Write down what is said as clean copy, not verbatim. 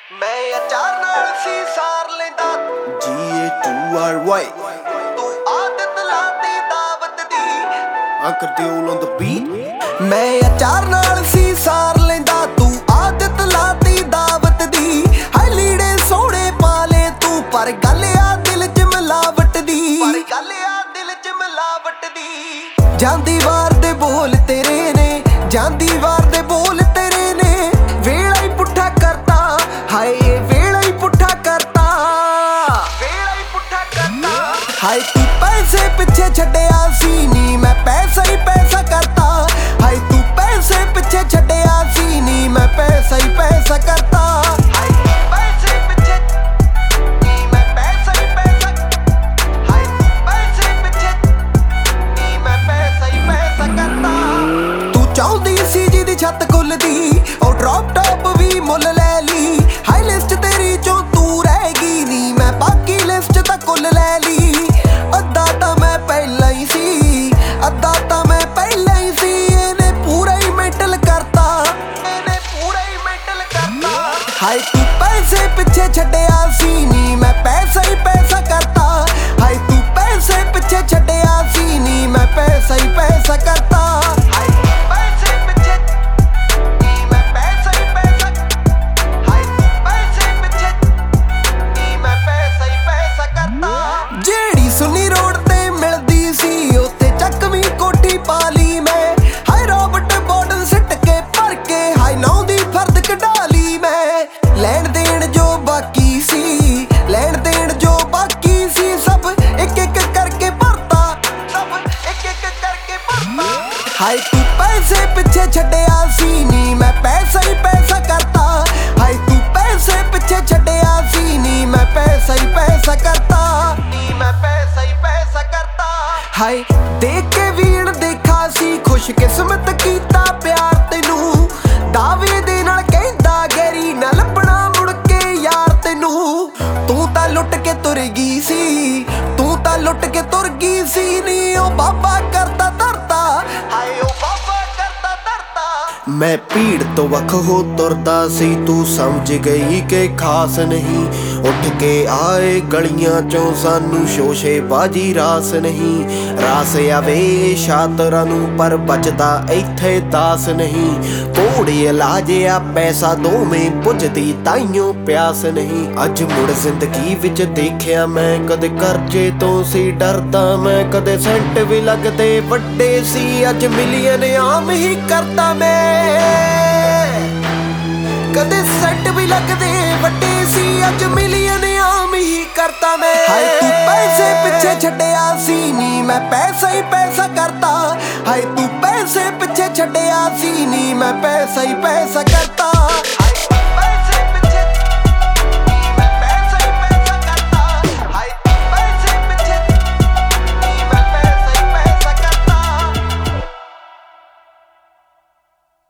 ਮੈਂ ਅਚਾਰ ਨਾਲ ਸੀ ਸਾਰ ਲੈਂਦਾ G-A-2-R-Y ਤੂੰ ਆਦਤ ਲਾਤੀ ਦਾਵਤ ਦੀ Uncle Dill on the beat ਮੈਂ ਅਚਾਰ ਨਾਲ ਸੀ ਸਾਰ ਲੈਂਦਾ ਤੂੰ ਆਦਤ ਲਾਤੀ ਦਾਵਤ ਦੀ ਹਾਏ ਲੀੜੇ ਸੋਹਣੇ ਪਾ ਲੈ ਤੂੰ ਪਰ ਗੱਲ ਆ ਦਿਲ 'ਚ ਮਿਲਾਵਟ ਦੀ ਜਾਂਦੀ ਵਾਰ ਦੇ ਬੋਲ ਤੇਰੇ ਨੇ ਜਾਂਦੀ ਵਾਰ ਦੇ ਬੋਲ ਤੇਰੇ ਨੇ ਵੇਲਾ ਹੀ ਪੁੱਠਾ ਕਰਤਾ ਹਾਏ ਵੇਲਾ ਹੀ ਪੁੱਠਾ ਕਰਤਾ ਹਾਏ ਤੂੰ ਪੈਸੇ ਪਿੱਛੇ ਛੱਡਿਆ ਸੀ ਨੀ ਮੈਂ ਪੈਸਾ ਹੀ ਪੈਸਾ ਕਰਤਾ ਹਾਏ ਤੂੰ ਪੈਸੇ ਪਿੱਛੇ ਛੱਡਿਆ ਸੀ ਨੀ ਮੈਂ ਪੈਸਾ ਹੀ ਪੈਸਾ ਕਰਤਾ ਹਾਏ ਤੂੰ ਪੈਸੇ ਪਿੱਛੇ ਨੀ ਮੈਂ ਪੈਸਾ ਹੀ ਪੈਸਾ ਹਾਏ ਤੂੰ ਪੈਸੇ ਪਿੱਛੇ ਨੀ ਮੈਂ ਪੈਸਾ ਹੀ ਪੈਸਾ ਕਰਤਾ ਤੂੰ ਚਾਹੁੰਦੀ ਸੀ ਜਿਹਦੀ ਛੱਤ ਖੁੱਲਦੀ ਉਹ ਡ੍ਰੌਪ ਟੌਪ ਵੀ ਮੁੱਲ ਲੈ ਲਈ ਹਾਈ ਲਿਸਟ ਤੇਰੀ ਚੋਂ ਤੂੰ ਰਹਿ ਗਈ ਨੀ ਮੈਂ ਬਾਕੀ ਲਿਸਟ ਤਾਂ ਕੁੱਲ ਲੈ ਲਈ ਅੱਧਾ ਤਾਂ ਮੈਂ ਪਹਿਲਾਂ ਹੀ ਸੀ ਅੱਧਾ ਤਾਂ ਮੈਂ ਪਹਿਲਾਂ ਹੀ ਸੀ ਇਹਨੇ ਪੂਰਾ ਹੀ ਮੈਂਟਲ ਕਰਤਾ ਹਾਏ ਤੂੰ ਪੈਸੇ ਪਿੱਛੇ ਛੱਡਿਆ ਸੀ ਨੀ ਮੈਂ ਪੈਸਾ ਹੀ ਪੈਸਾ ਕਰਤਾ ਹਾਏ ਤੂੰ ਪੈਸੇ ਪਿੱਛੇ ਛੱਡਿਆ ਸੀ ਨੀ ਮੈਂ ਪੈਸਾ ਹੀ ਪੈਸਾ ਕਰਤਾ ਹਾਏ ਤੂੰ ਪੈਸੇ ਪਿੱਛੇ ਨੀ ਮੈਂ ਪੈਸਾ ਹੀ ਪੈਸਾ ਹਾਏ ਤੂੰ ਪੈਸੇ ਪਿੱਛੇ ਨੀ ਮੈਂ ਪੈਸਾ ਹੀ ਪੈਸਾ ਕਰਤਾ ਜਿਹੜੀ ਸੁਨੀ ਰੋਡ ਤੇ ਮਿਲਦੀ ਸੀ ਉੱਥੇ ਚੱਕਵੀਂ ਕੋਠੀ ਪਾ ਲਈ ਮੈਂ ਹਾਏ ਰੋਬਟ ਬੋਟਲ ਸਿੱਟ ਕੇ ਭਰ ਕੇ ਹਾਏ ਨੌ ਦੀ ਫਰਦ ਕਢਾ ਲਈ ਮੈਂ ਲੈਣ ਦੇਣ ਜੋ ਬਾਕੀ ਸੀ ਲੈਣ ਦੇਣ ਜੋ ਬਾਕੀ ਸੀ ਸਭ ਇੱਕ ਇੱਕ ਕਰਕੇ ਭਰਤਾ ਹਾਏ ਤੂੰ ਪੈਸੇ ਪਿੱਛੇ ਛੱਡਿਆ ਸੀ ਨੀ ਮੈਂ ਪੈਸਾ ਹੀ ਪੈਸਾ ਕਰਤਾ ਹਾਏ ਤੂੰ ਪੈਸੇ ਪਿੱਛੇ ਛੱਡਿਆ ਸੀ ਨੀ ਮੈਂ ਪੈਸਾ ਹੀ ਪੈਸਾ ਕਰਤਾ ਹਾਏ ਦੇਖ ਕੇ ਵੀਣ ਦੇਖਾ ਸੀ ਖੁਸ਼ਕਿਸਮਤ ਕੀਤਾ ਪਿਆਰ ਤੈਨੂੰ ਦਾਵੇ ਦੇ ਨਾਲ ਕਹਿੰਦਾ ਗੈਰੀ ਨਾ ਲੱਭਣਾ ਮੁੜ ਕੇ ਯਾਰ ਤੈਨੂੰ ਤੂੰ ਤਾਂ ਲੁੱਟ ਕੇ ਤੁਰ ਗਈ ਸੀ ਤੂੰ ਤਾਂ ਲੁੱਟ ਕੇ ਤੁਰ ਗਈ ਸੀ ਨੀ ਉਹ ਬਾਬਾ ਕਰਦਾ ਧਰਤਾ ਹਾਏ ਉਹ ਬਾਬਾ ਕਰਦਾ ਧਰਤਾ ਮੈਂ ਭੀੜ ਤੋਂ ਵੱਖ ਹੋ ਤੁਰਦਾ ਸੀ ਤੂੰ ਸਮਝ ਗਈ ਕਿ ਖਾਸ ਨਹੀਂ ਉੱਠ ਕੇ ਆਏ ਗਲੀਆਂ ਚੋਂ ਸਾਨੂੰ ਸ਼ੋਸ਼ੇ ਬਾਜੀ ਰਾਸ ਨਹੀਂ ਰਾਸ ਆਵੇ ਸ਼ਾਤਰਾਂ ਨੂੰ ਪਰ ਬਚਦਾ ਇੱਥੇ ਦਾਸ ਨਹੀਂ ਕੋੜੇ ਇਲਾਜ ਆ ਪੈਸਾ ਦੋਵੇਂ ਪੁੱਜਦੀ ਤਾਈਓ ਪਿਆਸ ਨਹੀਂ ਅੱਜ ਮੁੜ ਜ਼ਿੰਦਗੀ ਵਿੱਚ ਦੇਖਿਆ ਮੈਂ ਕਦੇ ਕਰਜ਼ੇ ਤੋਂ ਸੀ ਡਰਦਾ ਮੈਂ ਕਦੇ ਸੈਂਟ ਵੀ ਲੱਗਦੇ ਵੱਡੇ ਸੀ ਅੱਜ ਮਿਲੀਅਨ ਆਮ ਹੀ ਕਰਦਾ ਮੈਂ ਕਦੇ ਸੈਂਟ ਵੀ ਲੱਗਦੇ ਵੱਡੇ ਸੀ ਅੱਜ ਮਿਲੀਅਨ ਆਮ ਹੀ ਕਰਤਾ ਮੈਂ ਹਾਏ ਤੂੰ ਪੈਸੇ ਪਿੱਛੇ ਛੱਡਿਆ ਸੀ ਨੀ ਮੈਂ ਪੈਸਾ ਹੀ ਪੈਸਾ ਕਰਤਾ ਹਾਏ ਤੂੰ ਪੈਸੇ ਪਿੱਛੇ ਛੱਡਿਆ ਸੀ ਨੀ ਮੈਂ ਪੈਸਾ ਹੀ ਪੈਸਾ ਕਰਤਾ